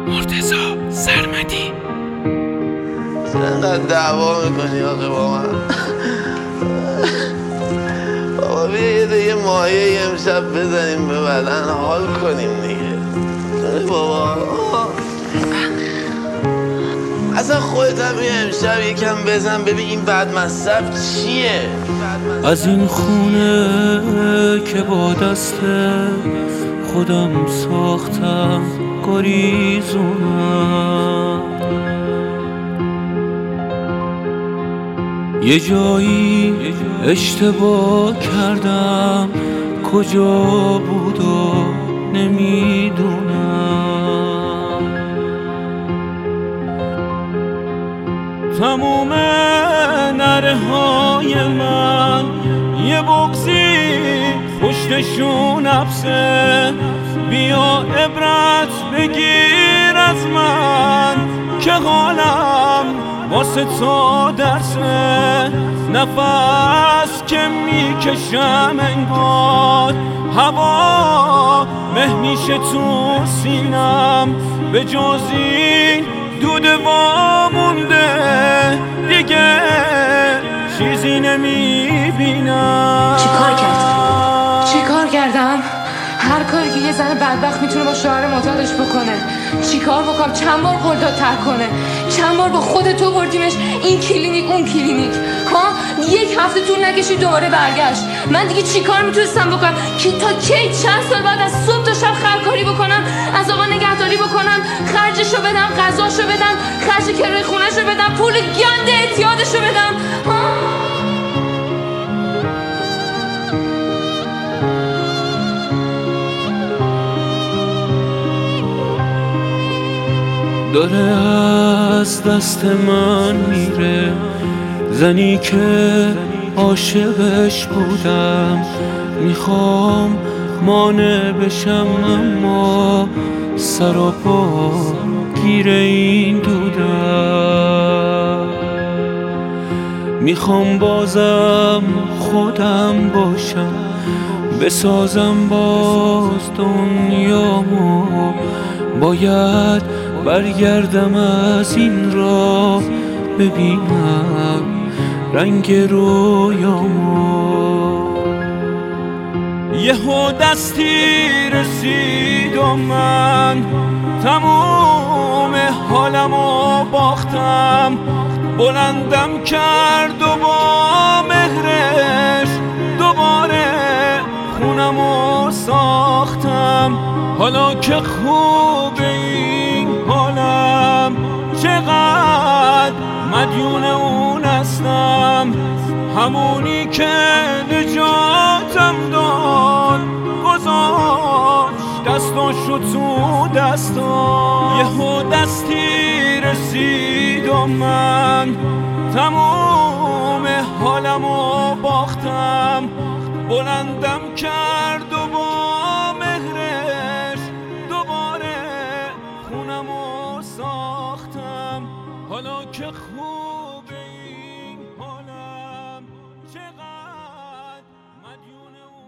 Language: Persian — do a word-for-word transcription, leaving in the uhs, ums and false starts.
مرتضی سرمدی. چقدر دعوا میکنی آقا با من؟ بابا بیا یه دیگه ماهی امشب بزنیم به بدن حال کنیم دیگه. بابا اصلا خودت هم یه امشب یکم بزن ببین این بد مصرف چیه. از این خونه که با دست خودم ساختم گریزونم، یه جایی اشتباه کردم کجا بود و نمیدونم. تموم نره های من یه بغضی پشتشون حبسه، بیا عبرت بگیر از من که حالم واسه تو درسه. نفس که میکشم انگار هوا مه میشه تو سینم، به جز این دود وامونده دیگه چیزی نمیبینم. چی کار کردم؟ چی کار کردم؟ هر کاری که یه زن بدبخت میتونه با شوهر معتادش بکنه. چی کار بکنم؟ چند بار قلداد ترک کنه؟ چند بار با خودت تو بردیمش این کلینیک اون کلینیک؟ ها؟ یک هفته طول نکشید دوباره برگشت. من دیگه چی کار میتونستم بکنم که تا کی چند سال بعد از صبح تا شب خرکاری بکنم، از آقا نگهداری بکنم، خرجشو بدم، غذاشو بدم، خرج کرایه خونهشو بدم، پول گند اعتیادشو بدم؟ ها؟ داره از دست من میره زنی که عاشقش بودم، میخوام مانع بشم اما سر و پا گیر این دودم. میخوام بازم خودم باشم، بسازم باز دنیامو، باید برگردم از این راه ببینم رنگ رویامو. یهو دستی رسید و من تموم حالمو باختم، بلندم کرد و با مهرش دوباره خونمو ساختم. حالا که خوبه این حالم چقدر مدیون اون هستم، همونی که نجاتم داد گذاشت دستاشو تو دستم. یهو دستی رسید و من تموم حالمو باختم، بلندم کرد و با مهرش دوباره خونمو ساختم. حالا که خوبه این حالم چقدر مدیون